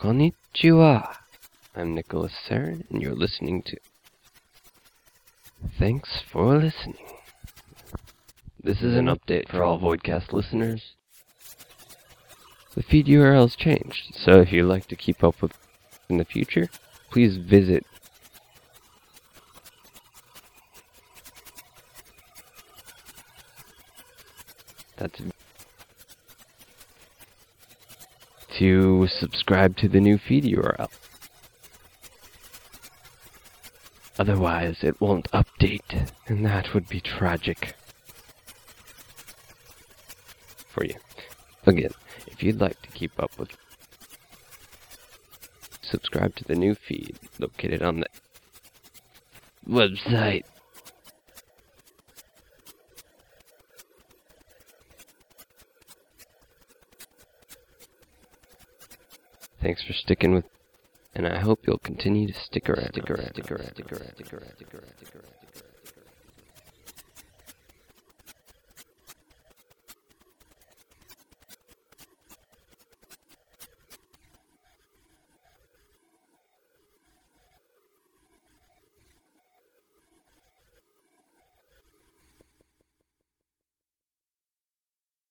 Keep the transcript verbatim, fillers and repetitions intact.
Konnichiwa. I'm Nicholas Sarin, and you're listening to... Thanks for listening. This is an update for all Voidcast listeners. The feed U R L's changed, so if you'd like to keep up with in the future, please visit That's to subscribe to the new feed U R L. Otherwise, it won't update, and that would be tragic for you. Again, if you'd like to keep up with, subscribe to the new feed located on the website. Thanks for sticking with, and I hope you'll continue to stick around. Stick around. Stick around. Stick around. Stick around. Stick around. Stick around. Stick around.